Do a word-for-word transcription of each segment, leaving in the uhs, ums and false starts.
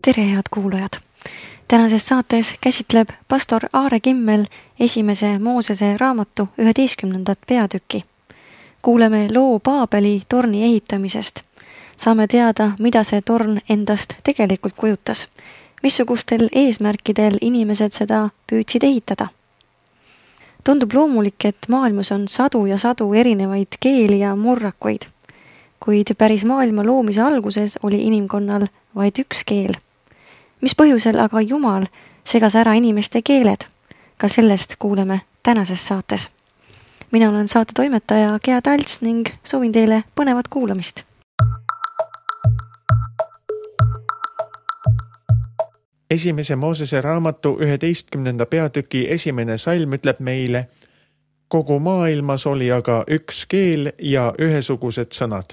Tere, head kuulajad! Tänases saates käsitleb pastor Aare Kimmel esimese Moosese raamatu üheteistkümnendat peatükki. Kuuleme loo Paabeli torni ehitamisest. Saame teada, mida see torn endast tegelikult kujutas. Missugustel eesmärkidel inimesed seda püüdsid ehitada. Tundub loomulik, et maailmas on sadu ja sadu erinevaid keeli ja murrakuid. Kuid päris maailma loomise alguses oli inimkonnal vaid üks keel. Mis põhjusel aga Jumal segas ära inimeste keeled? Ka sellest kuuleme tänases saates. Mina olen saate toimetaja Gea Talts ning soovin teile põnevat kuulamist. Esimese Moosese raamatu üheteistkümnenda peatüki esimene salm ütleb meile: kogu maailmas oli aga üks keel ja ühesugused sõnad.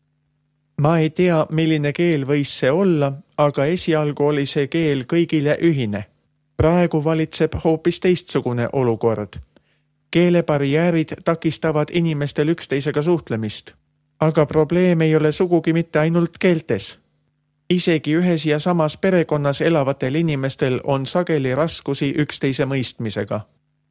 Ma ei tea, milline keel võis see olla, aga esialgu oli see keel kõigile ühine. Praegu valitseb hoopis teistsugune olukord. Keelebarjäärid takistavad inimestel üksteisega suhtlemist, aga probleem ei ole sugugi mitte ainult keeltes. Isegi ühes ja samas perekonnas elavatel inimestel on sageli raskusi üksteise mõistmisega.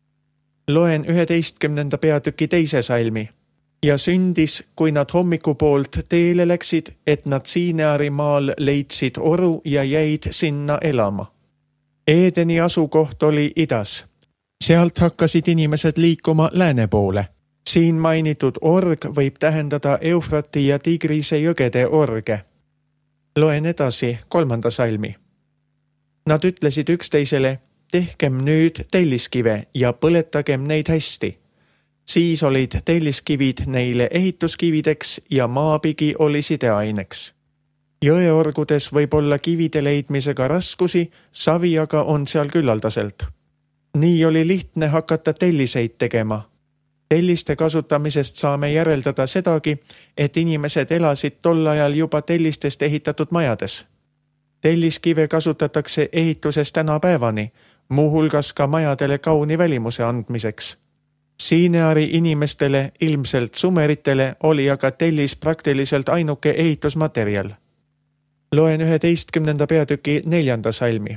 Loen üheteistkümnenda peatüki teise salmi. Ja sündis, kui nad hommikupoolt teele läksid, et nad Siineari maal leidsid oru ja jäid sinna elama. Eedeni asukoht oli idas. Sealt hakkasid inimesed liikuma lääne poole. Siin mainitud org võib tähendada Eufrati ja Tigrise jõgede orge. Loen edasi kolmanda salmi. Nad ütlesid üksteisele: tehkem nüüd telliskive ja põletagem neid hästi. Siis olid telliskivid neile ehituskivideks ja maapigi oli sideaineks. Jõeorgudes võib olla kivide leidmisega raskusi, savi aga on seal küllaldaselt. Nii oli lihtne hakata telliseid tegema. Telliste kasutamisest saame järeldada sedagi, et inimesed elasid tol ajal juba tellistest ehitatud majades. Telliskive kasutatakse ehituses tänapäevani, muuhulgas ka majadele kauni välimuse andmiseks. Siineari inimestele, ilmselt sumeritele, oli aga tellis praktiliselt ainuke ehitusmaterjal. Loen üheteistkümnenda peatüki neljanda salmi.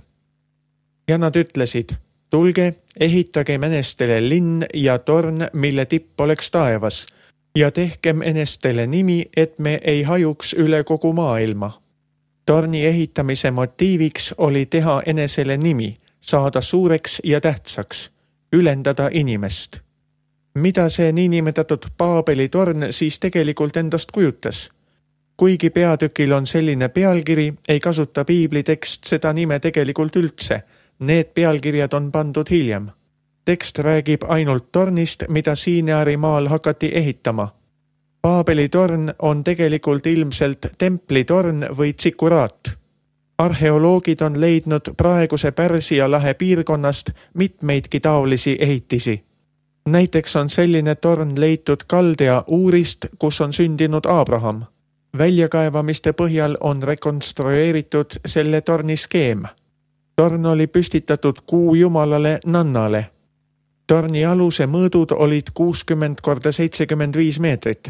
Ja nad ütlesid: tulge, ehitagem enestele linn ja torn, mille tipp oleks taevas, ja tehkem enestele nimi, et me ei hajuks üle kogu maailma. Torni ehitamise motiiviks oli teha enesele nimi, saada suureks ja tähtsaks, ülendada inimest. Mida see niinimetatud Paabeli torn siis tegelikult endast kujutas? Kuigi peatükil on selline pealkiri, ei kasuta piiblitekst seda nime tegelikult üldse. Need pealkirjad on pandud hiljem. Tekst räägib ainult tornist, mida Siineari maal hakati ehitama. Paabeli torn on tegelikult ilmselt templitorn või tsikuraat. Arheoloogid on leidnud praeguse Pärsia lahe piirkonnast mitmeidki taolisi ehitisi. Näiteks on selline torn leitud Kaldea Uurist, kus on sündinud Abraham. Väljakaevamiste põhjal on rekonstrueeritud selle torni skeem. Torn oli püstitatud kuu jumalale Nannale. Torni aluse mõõdud olid kuuskümmend korda seitsekümmend viis meetrit.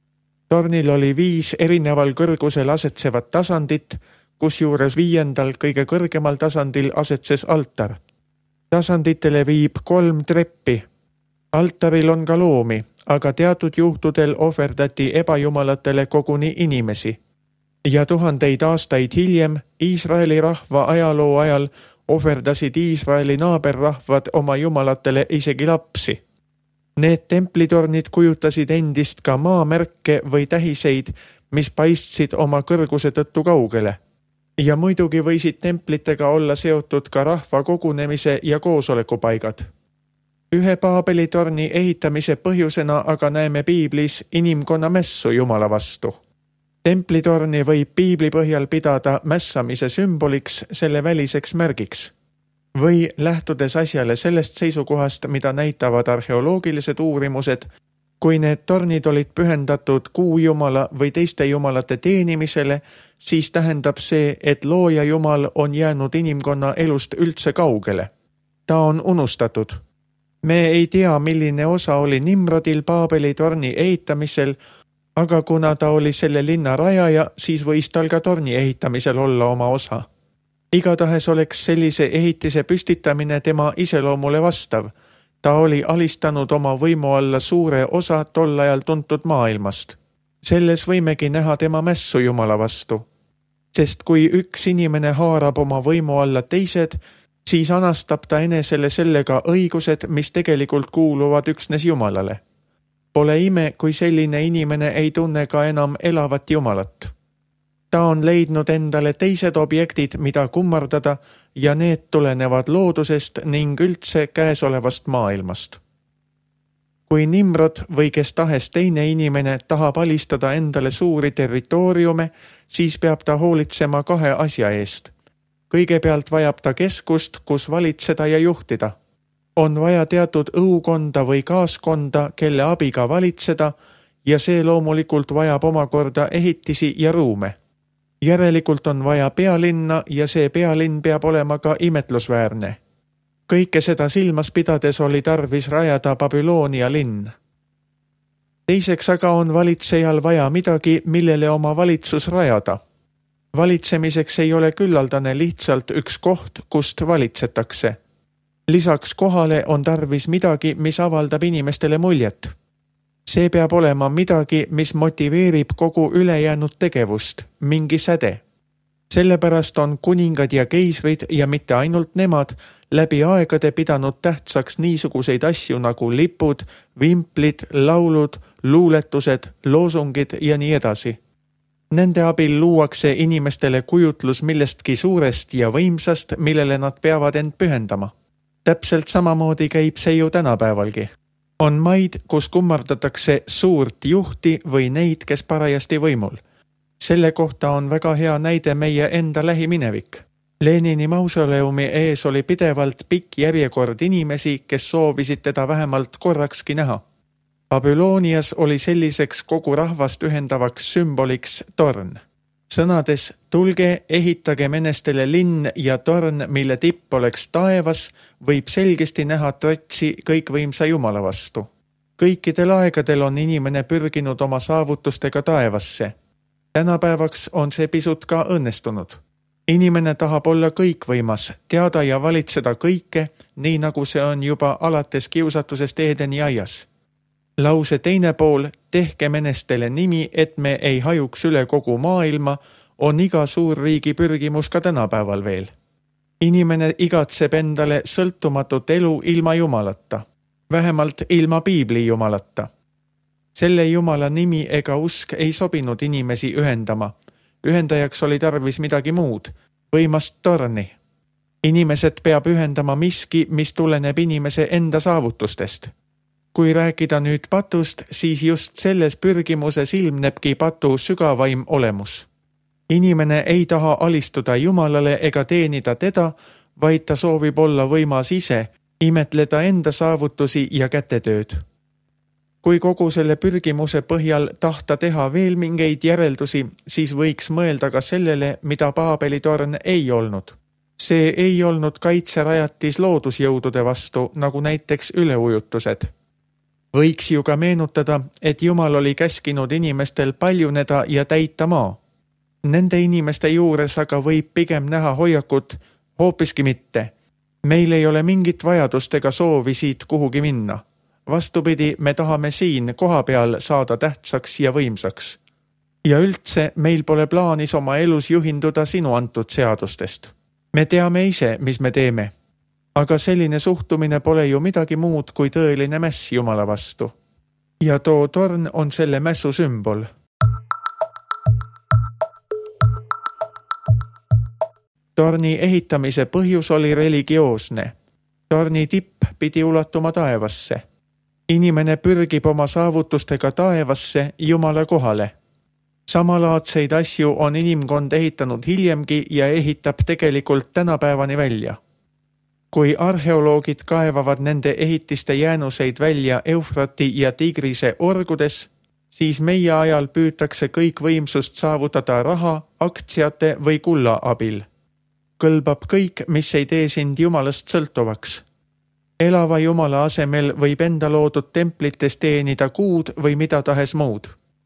Tornil oli viis erineval kõrgusel asetsevat tasandit, kusjuures viiendal kõige kõrgemal tasandil asetses altar. Tasanditele viib kolm treppi. Altaril on ka loomi, aga teatud juhtudel ohverdati ebajumalatele koguni inimesi. Ja tuhandeid aastaid hiljem, Iisraeli rahva ajaloo ajal, ohverdasid Iisraeli naaberrahvad oma jumalatele isegi lapsi. Need templitornid kujutasid endist ka maamärke või tähiseid, mis paistsid oma kõrguse tõttu kaugele. Ja muidugi võisid templitega olla seotud ka rahva kogunemise ja koosolekupaigad. Ühe Paabeli torni ehitamise põhjusena aga näeme piiblis inimkonna mässu Jumala vastu. Templitorni võib piibli põhjal pidada mässamise sümboliks, selle väliseks märgiks. Või lähtudes asjale sellest seisukohast, mida näitavad arheoloogilised uurimused, kui need tornid olid pühendatud kuujumala või teiste jumalate teenimisele, siis tähendab see, et looja jumal on jäänud inimkonna elust üldse kaugele. Ta on unustatud. Me ei tea, milline osa oli Nimrodil Paabeli torni ehitamisel, aga kuna ta oli selle linna rajaja, siis võis tal ka torni ehitamisel olla oma osa. Igatahes oleks sellise ehitise püstitamine tema iseloomule vastav. Ta oli alistanud oma võimu alla suure osa tol ajal tuntud maailmast. Selles võimegi näha tema mässu Jumala vastu. Sest kui üks inimene haarab oma võimu alla teised, siis anastab ta enesele sellega õigused, mis tegelikult kuuluvad üksnes Jumalale. Pole ime, kui selline inimene ei tunne ka enam elavat Jumalat. Ta on leidnud endale teised objektid, mida kummardada, ja need tulenevad loodusest ning üldse käesolevast maailmast. Kui Nimrod või kes tahes teine inimene tahab alistada endale suuri territooriume, siis peab ta hoolitsema kahe asja eest. Kõigepealt vajab ta keskust, kus valitseda ja juhtida. On vaja teatud õukonda või kaaskonda, kelle abiga valitseda, ja see loomulikult vajab omakorda ehitisi ja ruume. Järelikult on vaja pealinna ja see pealinn peab olema ka imetlusväärne. Kõike seda silmas pidades oli tarvis rajada Babyloonia linn. Teiseks aga on valitsejal vaja midagi, millele oma valitsus rajada. Valitsemiseks ei ole küllaldane lihtsalt üks koht, kust valitsetakse. Lisaks kohale on tarvis midagi, mis avaldab inimestele muljet. See peab olema midagi, mis motiveerib kogu ülejäänud tegevust, mingi säde. Sellepärast on kuningad ja keisrid ja mitte ainult nemad läbi aegade pidanud tähtsaks niisuguseid asju nagu lipud, vimplid, laulud, luuletused, loosungid ja nii edasi. Nende abil luuakse inimestele kujutlus millestki suurest ja võimsast, millele nad peavad end pühendama. Täpselt samamoodi käib see ju tänapäevalgi. On maid, kus kummardatakse suurt juhti või neid, kes parajasti võimul. Selle kohta on väga hea näide meie enda lähiminevik. Lenini mausoleumi ees oli pidevalt pikk järjekord inimesi, kes soovisid teda vähemalt korrakski näha. Babylonias oli selliseks kogu rahvast ühendavaks sümboliks torn. Sõnades, tulge, ehitage menestele linn ja torn, mille tipp oleks taevas, võib selgesti näha trotsi kõikvõimsa Jumala vastu. Kõikidel aegadel on inimene pürginud oma saavutustega taevasse. Tänapäevaks on see pisut ka õnnestunud. Inimene tahab olla kõikvõimas, teada ja valitseda kõike, nii nagu see on juba alates kiusatusest Edeni aias. Lause teine pool, tehke menestele nimi, et me ei hajuks üle kogu maailma, on iga suurriigi pürgimus ka tänapäeval veel. Inimene igatseb endale sõltumatut elu ilma Jumalata, vähemalt ilma Piibli Jumalata. Selle Jumala nimi ega usk ei sobinud inimesi ühendama. Ühendajaks oli tarvis midagi muud, võimast torni. Inimesed peab ühendama miski, mis tuleneb inimese enda saavutustest. Kui rääkida nüüd patust, siis just selles pürgimuses ilmnebki patu sügavaim olemus. Inimene ei taha alistuda Jumalale ega teenida teda, vaid ta soovib olla võimas ise, imetleda enda saavutusi ja kätetööd. Kui kogu selle pürgimuse põhjal tahta teha veel mingeid järeldusi, siis võiks mõelda ka sellele, mida Paabeli torn ei olnud. See ei olnud kaitserajatis loodusjõudude vastu, nagu näiteks üleujutused. Võiks ju ka meenutada, et Jumal oli käskinud inimestel paljuneda ja täita maa. Nende inimeste juures aga võib pigem näha hoiakut, hoopiski mitte. Meil ei ole mingit vajadust ega soovi siit kuhugi minna. Vastupidi, me tahame siin koha peal saada tähtsaks ja võimsaks. Ja üldse meil pole plaanis oma elus juhinduda sinu antud seadustest. Me teame ise, mis me teeme. Aga selline suhtumine pole ju midagi muud kui tõeline mäss Jumala vastu. Ja too torn on selle mässu sümbol. Torni ehitamise põhjus oli religioosne. Torni tipp pidi ulatuma taevasse. Inimene pürgib oma saavutustega taevasse Jumala kohale. Samalaadseid asju on inimkond ehitanud hiljemgi ja ehitab tegelikult tänapäevani välja. Kui arheoloogid kaevavad nende ehitiste jäänuseid välja Eufrati ja Tigrise orgudes, siis meie ajal püütakse kõik võimsust saavutada raha, aktsiate või kulla abil. Kõlbab kõik, mis ei tee sind Jumalast sõltuvaks. Elava Jumala asemel võib enda loodud templites teenida kuud või mida tahes muud.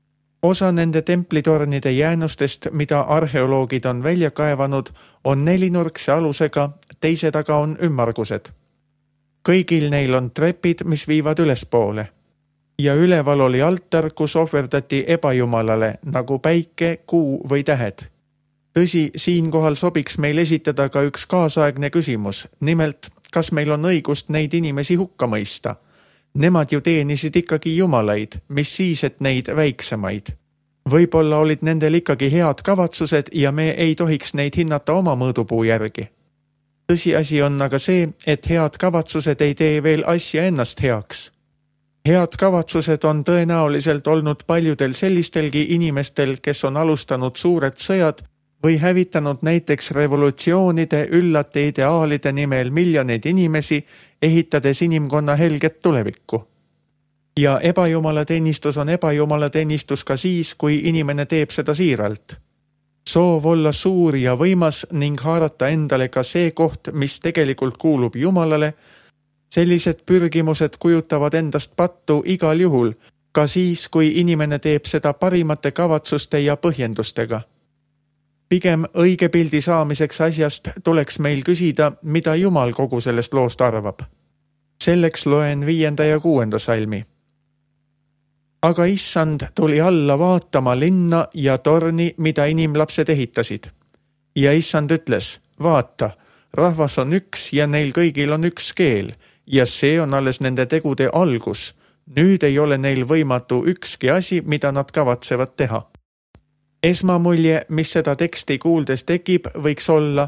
Osa nende templitornide jäänustest, mida arheoloogid on välja kaevanud, on nelinurkse alusega, teise taga on ümmargused. Kõigil neil on trepid, mis viivad ülespoole. Ja üleval oli altar, kus ohverdati ebajumalale, nagu päike, kuu või tähed. Tõsi, siinkohal sobiks meil esitada ka üks kaasaegne küsimus, nimelt, kas meil on õigust neid inimesi hukka mõista? Nemad ju teenisid ikkagi jumalaid, mis siis, et neid väiksemaid. Võib-olla olid nendel ikkagi head kavatsused ja me ei tohiks neid hinnata oma mõõdupuu järgi. Tõsiasi on aga see, et head kavatsused ei tee veel asja ennast heaks. Head kavatsused on tõenäoliselt olnud paljudel sellistelgi inimestel, kes on alustanud suured sõjad või hävitanud näiteks revolutsioonide üllate ideaalide nimel miljoneid inimesi, ehitades inimkonna helget tulevikku. Ja ebajumalateenistus on ebajumalateenistus ka siis, kui inimene teeb seda siiralt. Soov olla suur ja võimas ning haarata endale ka see koht, mis tegelikult kuulub Jumalale, sellised pürgimused kujutavad endast pattu igal juhul, ka siis, kui inimene teeb seda parimate kavatsuste ja põhjendustega. Pigem õige pildi saamiseks asjast tuleks meil küsida, mida Jumal kogu sellest loost arvab. Selleks loen viienda ja kuuenda salmi. Aga issand tuli alla vaatama linna ja torni, mida inimlapsed ehitasid. Ja issand ütles, vaata, rahvas on üks ja neil kõigil on üks keel, ja see on alles nende tegude algus. Nüüd ei ole neil võimatu ükski asi, mida nad kavatsevad teha. Esmamulje, mis seda teksti kuuldes tekib, võiks olla,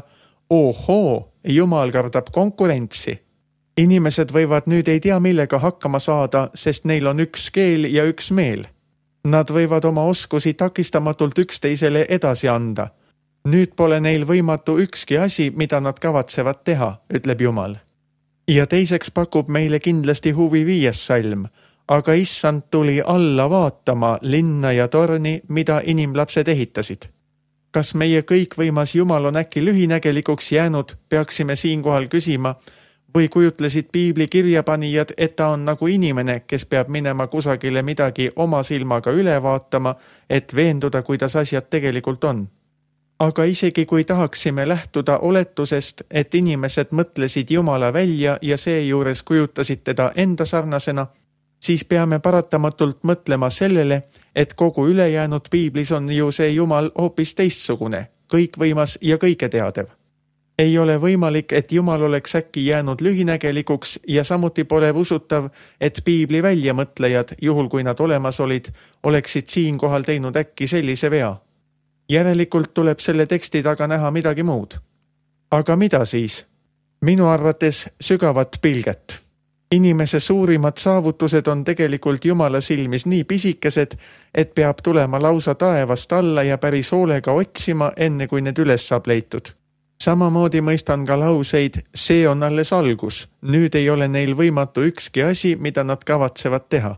ohoo, Jumal kardab konkurentsi. Inimesed võivad nüüd ei tea millega hakkama saada, sest neil on üks keel ja üks meel. Nad võivad oma oskusi takistamatult üksteisele edasi anda. Nüüd pole neil võimatu ükski asi, mida nad kavatsevad teha, ütleb Jumal. Ja teiseks pakub meile kindlasti huvi viies salm, aga issand tuli alla vaatama linna ja torni, mida inimlapsed ehitasid. Kas meie kõikvõimas Jumal on äkki lühinägelikuks jäänud, peaksime siinkohal küsima, või kujutlesid piibli kirjapanijad, et ta on nagu inimene, kes peab minema kusagile midagi oma silmaga üle vaatama, et veenduda, kuidas asjad tegelikult on. Aga isegi kui tahaksime lähtuda oletusest, et inimesed mõtlesid Jumala välja ja seejuures kujutasid teda enda sarnasena, siis peame paratamatult mõtlema sellele, et kogu ülejäänud piiblis on ju see Jumal hoopis teistsugune, kõikvõimas ja kõiketeadev. Ei ole võimalik, et Jumal oleks äkki jäänud lühinägelikuks ja samuti pole usutav, et piibli väljamõtlejad, juhul kui nad olemas olid, oleksid siinkohal teinud äkki sellise vea. Järelikult tuleb selle teksti taga näha midagi muud. Aga mida siis? Minu arvates sügavat pilget. Inimese suurimad saavutused on tegelikult Jumala silmis nii pisikesed, et peab tulema lausa taevast alla ja päris hoolega otsima, enne kui need üles saab leitud. Samamoodi mõistan ka lauseid, see on alles algus, nüüd ei ole neil võimatu ükski asi, mida nad kavatsevad teha.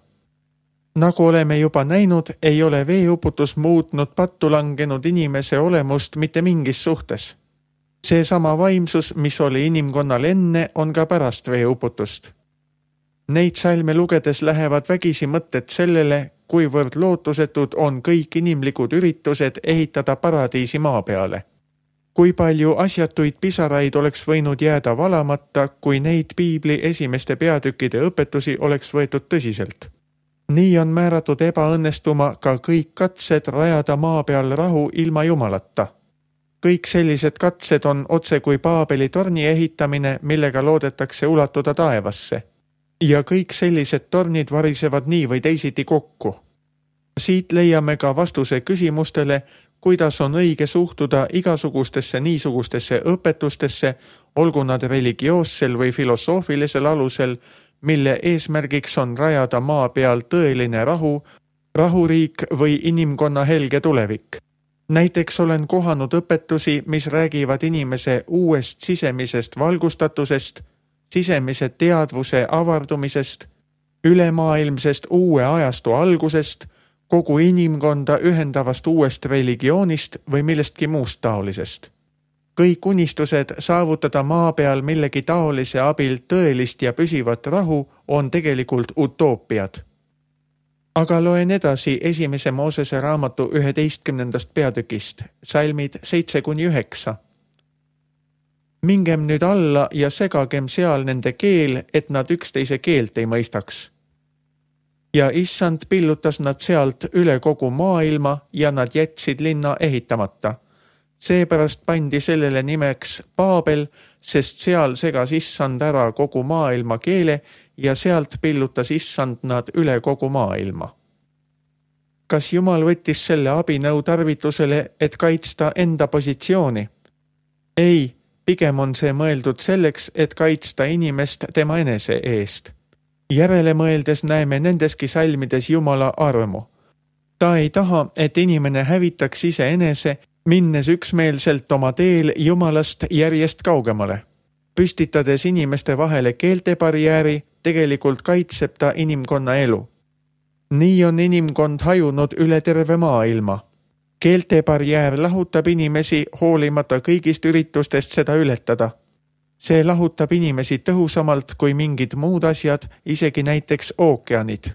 Nagu oleme juba näinud, ei ole veeuputus muutnud pattu langenud inimese olemust mitte mingis suhtes. See sama vaimsus, mis oli inimkonnal enne, on ka pärast veeuputust. Neid salme lugedes lähevad vägisi mõtted sellele, kuivõrd lootusetud on kõik inimlikud üritused ehitada paradiisi maa peale. Kui palju asjatuid pisaraid oleks võinud jääda valamata, kui neid piibli esimeste peatükkide õpetusi oleks võetud tõsiselt. Nii on määratud ebaõnnestuma ka kõik katsed rajada maa peal rahu ilma Jumalata. Kõik sellised katsed on otse kui Paabeli torni ehitamine, millega loodetakse ulatuda taevasse. Ja kõik sellised tornid varisevad nii või teisiti kokku. Siit leiame ka vastuse küsimustele, kuidas on õige suhtuda igasugustesse niisugustesse õpetustesse, olgu nad religioossel või filosoofilisel alusel, mille eesmärgiks on rajada maa peal tõeline rahu, rahuriik või inimkonna helge tulevik. Näiteks olen kohanud õpetusi, mis räägivad inimese uuest sisemisest valgustatusest, sisemise teadvuse avardumisest, ülemaailmsest uue ajastu algusest, kogu inimkonda ühendavast uuest religioonist või millestki muust taolisest. Kõik unistused saavutada maa peal millegi taolise abil tõelist ja püsivat rahu on tegelikult utoopiad. aga loen edasi esimese Moosese raamatu üheteistkümnendast peatükist, salmid seitse kuni üheksa. Mingem nüüd alla ja segagem seal nende keel, et nad üksteise keelt ei mõistaks. Ja issand pillutas nad sealt üle kogu maailma ja nad jätsid linna ehitamata. Seepärast pandi sellele nimeks Paabel, sest seal segas issand ära kogu maailma keele ja sealt pillutas issand nad üle kogu maailma. Kas Jumal võttis selle abinõu tarvitusele, et kaitsta enda positsiooni? Ei, pigem on see mõeldud selleks, et kaitsta inimest tema enese eest. Järele mõeldes näeme nendeski salmides Jumala armu. Ta ei taha, et inimene hävitaks ise enese, minnes üksmeelselt oma teel Jumalast järjest kaugemale. Püstitades inimeste vahele keeltebarjääri, tegelikult kaitseb ta inimkonna elu. Nii on inimkond hajunud üle terve maailma. Keeltebarjäär lahutab inimesi hoolimata kõigist üritustest seda ületada. See lahutab inimesi tõhusamalt kui mingid muud asjad, isegi näiteks ookeanid.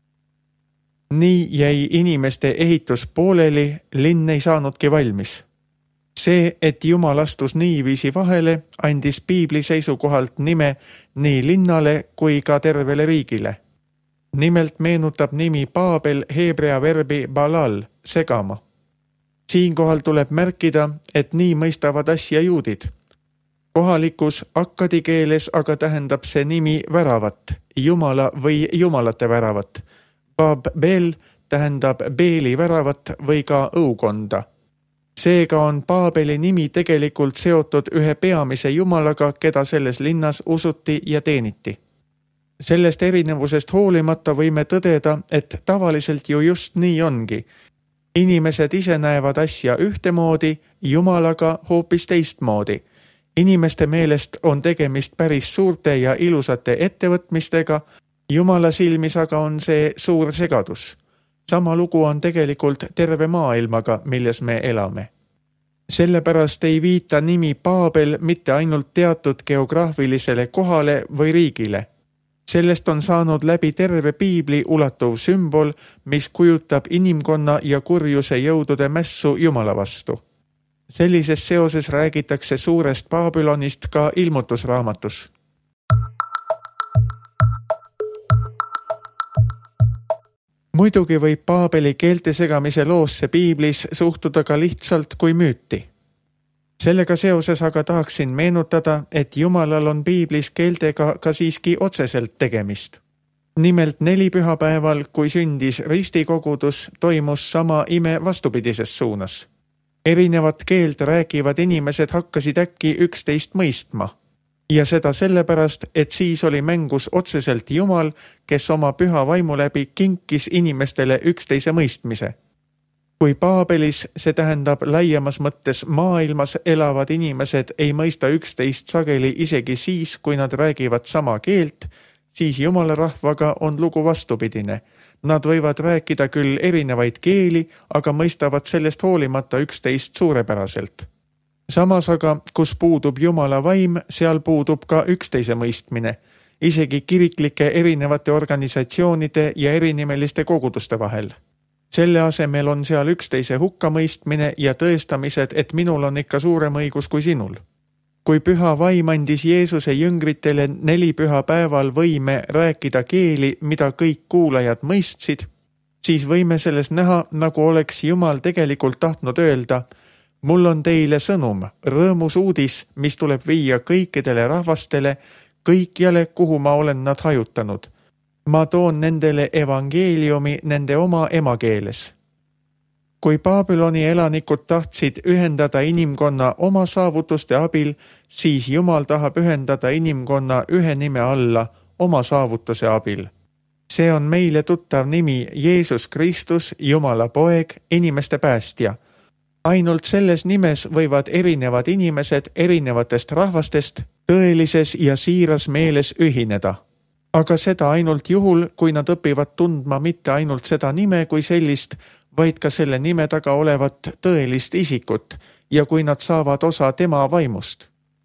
Nii jäi inimeste ehitus pooleli, linn ei saanudki valmis. See, et Jumal astus niiviisi vahele, andis Piibli seisukohalt nime nii linnale kui ka tervele riigile. Nimelt meenutab nimi Paabel heebrea verbi balal, segama. Siinkohal tuleb märkida, et nii mõistavad asja juudid. Kohalikus akkadi keeles aga tähendab see nimi väravat, Jumala või Jumalate väravat. Bab-Bel tähendab Beeli väravat või ka õukonda. Seega on Paabeli nimi tegelikult seotud ühe peamise Jumalaga, keda selles linnas usuti ja teeniti. Sellest erinevusest hoolimata võime tõdeda, et tavaliselt ju just nii ongi. Inimesed ise näevad asja ühtemoodi, Jumalaga hoopis teistmoodi. Inimeste meelest on tegemist päris suurte ja ilusate ettevõtmistega, Jumala silmis aga on see suur segadus. Sama lugu on tegelikult terve maailmaga, milles me elame. Sellepärast ei viita nimi Paabel mitte ainult teatud geograafilisele kohale või riigile. Sellest on saanud läbi terve Piibli ulatuv sümbol, mis kujutab inimkonna ja kurjuse jõudude mässu Jumala vastu. Sellises seoses räägitakse suurest Babylonist ka ilmutusraamatus. Muidugi võib Paabeli keelte segamise loosse Piiblis suhtuda ka lihtsalt kui müüti. Sellega seoses aga tahaksin meenutada, et Jumalal on Piiblis keeltega ka siiski otseselt tegemist. Nimelt neli pühapäeval, kui sündis ristikogudus, toimus sama ime vastupidises suunas. Erinevat keelt räägivad inimesed hakkasid äkki üksteist mõistma. Ja seda sellepärast, et siis oli mängus otseselt Jumal, kes oma püha vaimu läbi kinkis inimestele üksteise mõistmise. Kui Paabelis, see tähendab laiemas mõttes maailmas elavad inimesed ei mõista üksteist sageli isegi siis, kui nad räägivad sama keelt, siis Jumala rahvaga on lugu vastupidine. Nad võivad rääkida küll erinevaid keeli, aga mõistavad sellest hoolimata üksteist suurepäraselt. Samas aga, kus puudub Jumala vaim, seal puudub ka üksteise mõistmine, isegi kiriklike erinevate organisatsioonide ja erinimeliste koguduste vahel. Selle asemel on seal üksteise hukkamõistmine ja tõestamised, et minul on ikka suurem õigus kui sinul. Kui püha vaim andis Jeesuse jüngritele neli püha päeval võime rääkida keeli, mida kõik kuulajad mõistsid, siis võime selles näha, nagu oleks Jumal tegelikult tahtnud öelda: mul on teile sõnum, rõõmus uudis, mis tuleb viia kõikidele rahvastele, kõikjale, kuhu ma olen nad hajutanud. Ma toon nendele evangeeliumi nende oma emakeeles. Kui Babyloni elanikud tahtsid ühendada inimkonna oma saavutuste abil, siis Jumal tahab ühendada inimkonna ühe nime alla oma saavutuse abil. See on meile tuttav nimi Jeesus Kristus, Jumala poeg, inimeste päästja. Ainult selles nimes võivad erinevad inimesed erinevatest rahvastest tõelises ja siiras meeles ühineda. Aga seda ainult juhul, kui nad õpivad tundma mitte ainult seda nime kui sellist, vaid ka selle nime taga olevat tõelist isikut ja kui nad saavad osa tema vaimust.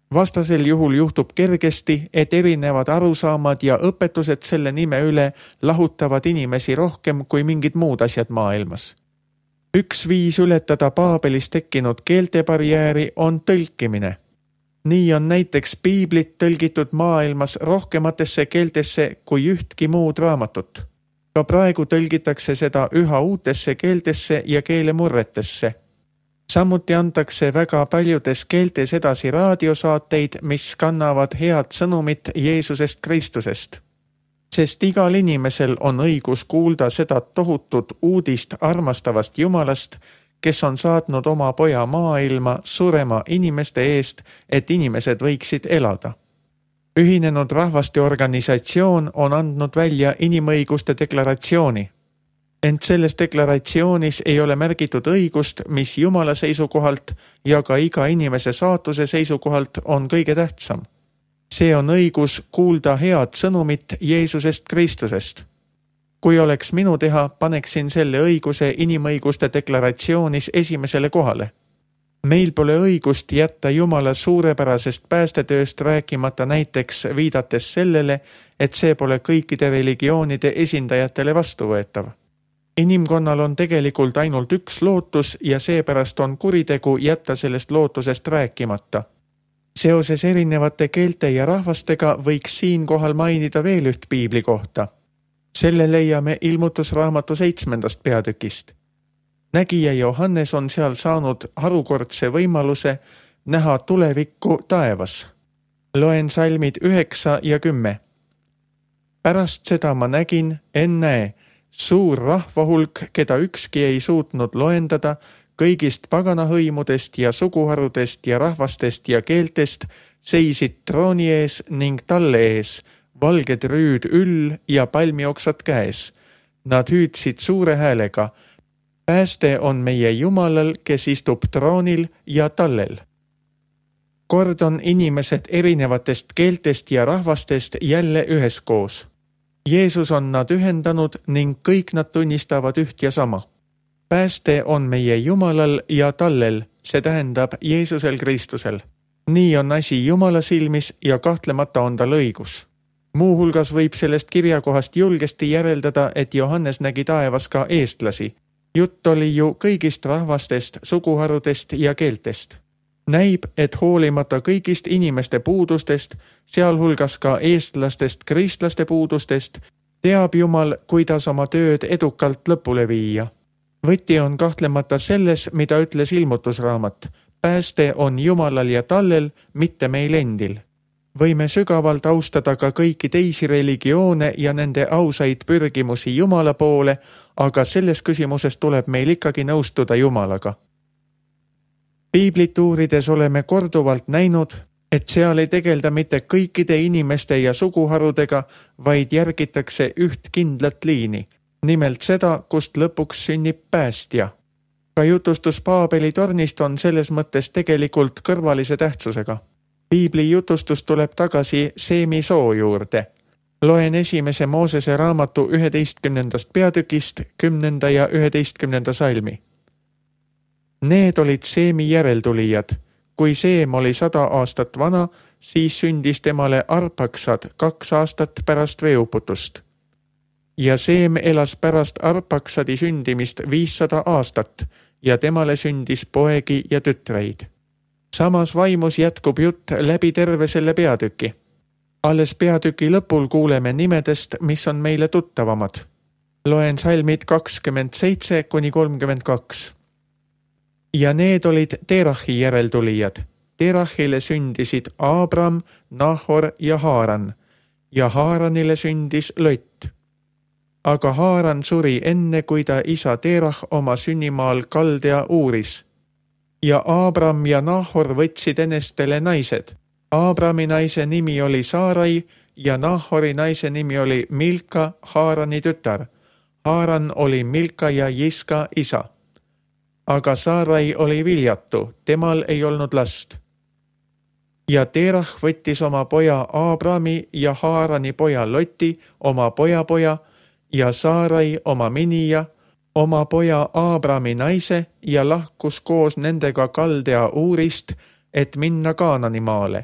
Vastasel juhul juhtub kergesti, et erinevad arusaamad ja õpetused selle nime üle lahutavad inimesi rohkem kui mingid muud asjad maailmas. Üks viis ületada Paabelis tekkinud keeltebarjääri on tõlkimine. Nii on näiteks piiblit tõlgitud maailmas rohkematesse keeltesse kui ühtki muud raamatut. Ka praegu tõlgitakse seda üha uutesse keeltesse ja keelemurretesse. Samuti antakse väga paljudes keeltes edasi raadiosaateid, mis kannavad head sõnumit Jeesusest Kristusest. Sest igal inimesel on õigus kuulda seda tohutut uudist armastavast Jumalast, kes on saatnud oma poja maailma surema inimeste eest, et inimesed võiksid elada. Ühinenud rahvaste organisatsioon on andnud välja inimõiguste deklaratsiooni. Ent selles deklaratsioonis ei ole märgitud õigust, mis Jumala seisukohalt ja ka iga inimese saatuse seisukohalt on kõige tähtsam. See on õigus kuulda head sõnumit Jeesusest Kristusest. Kui oleks minu teha, paneksin selle õiguse inimõiguste deklaratsioonis esimesele kohale. Meil pole õigust jätta Jumala suurepärasest päästetööst rääkimata näiteks viidates sellele, et see pole kõikide religioonide esindajatele vastuvõetav. Inimkonnal on tegelikult ainult üks lootus ja seepärast on kuritegu jätta sellest lootusest rääkimata. Seoses erinevate keelte ja rahvastega võiks siinkohal mainida veel üht piibli kohta. Selle leiame ilmutusraamatu seitsmendast peatükist. Nägija Johannes on seal saanud harukordse võimaluse näha tulevikku taevas. Loen salmid üheksa ja kümme. Pärast seda ma nägin, ennäe, suur rahvahulk, keda ükski ei suutnud loendada, kõigist paganahõimudest ja suguharudest ja rahvastest ja keeltest seisid trooni ees ning talle ees, valged rüüd üll ja palmioksad käes. Nad hüüdsid suure häälega, pääste on meie Jumalal, kes istub troonil ja tallel. Kord on inimesed erinevatest keeltest ja rahvastest jälle üheskoos. Jeesus on nad ühendanud ning kõik nad tunnistavad üht ja sama. Pääste on meie Jumalal ja tallel, see tähendab Jeesusel Kristusel. Nii on asi Jumala silmis ja kahtlemata on tal õigus. Muuhulgas võib sellest kirjakohast julgesti järeldada, et Johannes nägi taevas ka eestlasi. Jutt oli ju kõigist rahvastest, suguharudest ja keeltest. Näib, et hoolimata kõigist inimeste puudustest, sealhulgas ka eestlastest, kristlaste puudustest, teab Jumal, kuidas oma tööd edukalt lõpule viia. Võti on kahtlemata selles, mida ütles ilmutusraamat. Pääste on Jumalal ja tallel, mitte meil endil. Võime sügavalt austada ka kõiki teisi religioone ja nende ausaid pürgimusi Jumala poole, aga selles küsimuses tuleb meil ikkagi nõustuda Jumalaga. Piiblit uurides oleme korduvalt näinud, et seal ei tegelda mitte kõikide inimeste ja suguharudega, vaid järgitakse üht kindlat liini, nimelt seda, kust lõpuks sünnib päästja. Ka jutustus Paabeli tornist on selles mõttes tegelikult kõrvalise tähtsusega. Piibli jutustus tuleb tagasi Seemi soo juurde. Loen esimese Moosese raamatu üheteistkümnendast peatükist, kümnenda ja üheteistkümnenda salmi. Need olid Seemi järeltulijad. Kui Seem oli sada aastat vana, siis sündis temale Arpaksad kaks aastat pärast veeuputust. Ja Seem elas pärast Arpaksadi sündimist viissada aastat ja temale sündis poegi ja tütreid. Samas vaimus jätkub jutt läbi terve selle peatüki. Alles peatüki lõpul kuuleme nimedest, mis on meile tuttavamad. Loen salmid kakskümmend seitse kuni kolmkümmend kaks. Ja need olid Terahi järeltulijad. Terahile sündisid Abram, Nahor ja Haaran. Ja Haaranile sündis Lott. Aga Haaran suri enne, kui ta isa Terah oma sünnimaal Kaldea uuris. Ja Abram ja Nahor võtsid enestele naised. Abrami naise nimi oli Saarai ja Nahori naise nimi oli Milka, Haarani tütar. Haaran oli Milka ja Jiska isa. Aga Saarai oli viljatu, temal ei olnud last. Ja Terah võttis oma poja Abrami ja Haarani poja Loti, oma pojapoja, ja Saarai oma minija, oma poja Abrami naise ja lahkus koos nendega Kaldea uurist, et minna Kaanani maale,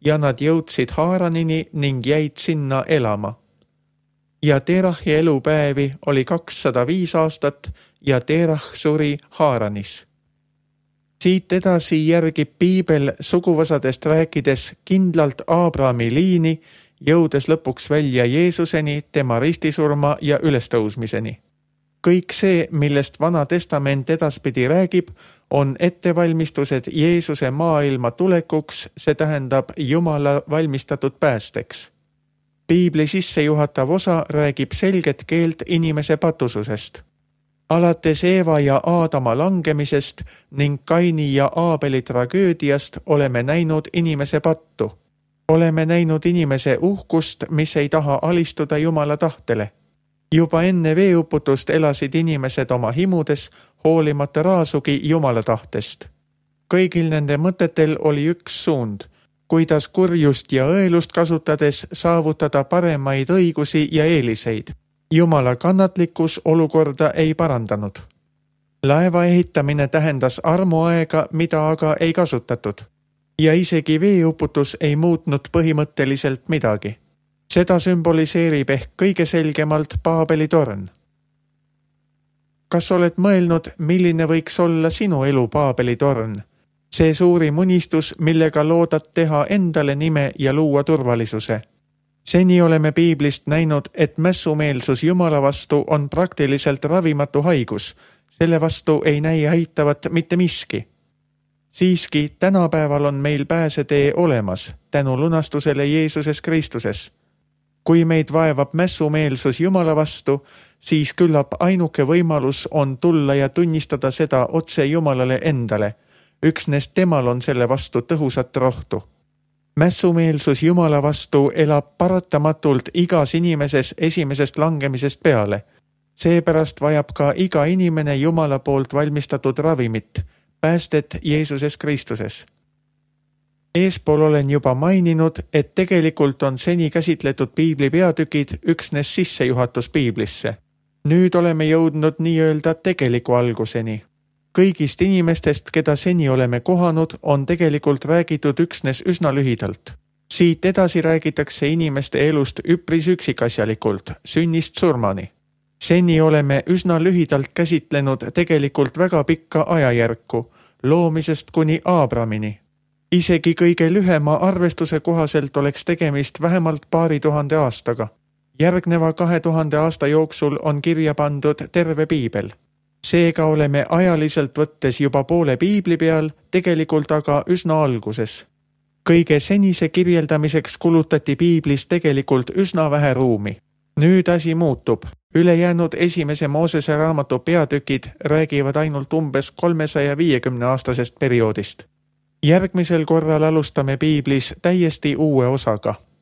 ja nad jõudsid Haaranini ning jäid sinna elama. Ja Terahi elupäevi oli kakssada viis aastat ja Terah suri Haaranis. Siit edasi järgib piibel suguvõsadest rääkides kindlalt Aabrami liini, jõudes lõpuks välja Jeesuseni, tema ristisurma ja ülestõusmiseni. Kõik see, millest Vana Testament edaspidi räägib, on ettevalmistused Jeesuse maailma tulekuks, see tähendab Jumala valmistatud päästeks. Piibli sissejuhatav osa räägib selget keelt inimese patususest. Alates Eeva ja Aadama langemisest ning Kaini ja Aabeli tragöödiast oleme näinud inimese pattu. Oleme näinud inimese uhkust, mis ei taha alistuda Jumala tahtele. Juba enne veeuputust elasid inimesed oma himudes, hoolimata raasugi Jumala tahtest. Kõigil nende mõtetel oli üks suund, kuidas kurjust ja õelust kasutades saavutada paremaid õigusi ja eeliseid. Jumala kannatlikkus olukorda ei parandanud. Laeva ehitamine tähendas armuaega, mida aga ei kasutatud. Ja isegi veeuputus ei muutnud põhimõtteliselt midagi. Seda sümboliseerib ehk kõige selgemalt Paabeli torn. Kas oled mõelnud, milline võiks olla sinu elu Paabeli torn? See suurim unistus, millega loodad teha endale nime ja luua turvalisuse. Seni oleme piiblist näinud, et mässumeelsus Jumala vastu on praktiliselt ravimatu haigus. Selle vastu ei näi aitavat mitte miski. Siiski tänapäeval on meil pääsetee olemas, tänu lunastusele Jeesuses Kristuses. Kui meid vaevab mässumeelsus Jumala vastu, siis küllap ainuke võimalus on tulla ja tunnistada seda otse Jumalale endale. Üksnes temal on selle vastu tõhusat rohtu. Mässumeelsus Jumala vastu elab paratamatult igas inimeses esimesest langemisest peale. Seepärast vajab ka iga inimene Jumala poolt valmistatud ravimit, päästet Jeesuses Kristuses. Eespool olen juba maininud, et tegelikult on seni käsitletud piibli peatükid üksnes sissejuhatus piiblisse. Nüüd oleme jõudnud nii-öelda tegeliku alguseni. Kõigist inimestest, keda seni oleme kohanud, on tegelikult räägitud üksnes üsna lühidalt. Siit edasi räägitakse inimeste elust üpris üksikasjalikult, sünnist surmani. Seni oleme üsna lühidalt käsitlenud tegelikult väga pikka ajajärku, loomisest kuni Aabramini. Isegi kõige lühema arvestuse kohaselt oleks tegemist vähemalt paari tuhande aastaga. Järgneva kahe tuhande aasta jooksul on kirja pandud terve piibel. Seega oleme ajaliselt võttes juba poole piibli peal, tegelikult aga üsna alguses. Kõige senise kirjeldamiseks kulutati piiblis tegelikult üsna vähe ruumi. Nüüd asi muutub. Ülejäänud esimese Moosese raamatu peatükid räägivad ainult umbes kolmesaja viiekümne aastasest perioodist. Järgmisel korral alustame piiblis täiesti uue osaga.